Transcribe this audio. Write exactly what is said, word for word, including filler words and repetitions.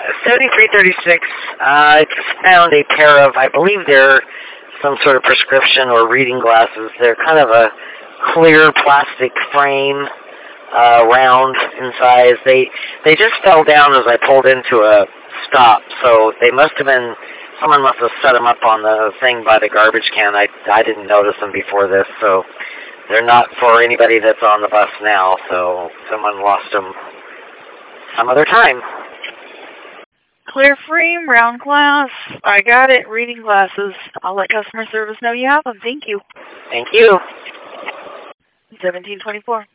seventy-three thirty-six, uh, I just found a pair of, I believe they're some sort of prescription or reading glasses. They're kind of a clear plastic frame, uh, round in size. They, they just fell down as I pulled into a stop, so they must have been, someone must have set them up on the thing by the garbage can. I, I didn't notice them before this, so they're not for anybody that's on the bus now, so someone lost them some other time. Clear frame, round glass. I got it. Reading glasses. I'll let customer service know you have them. Thank you. Thank you. seventeen twenty-four.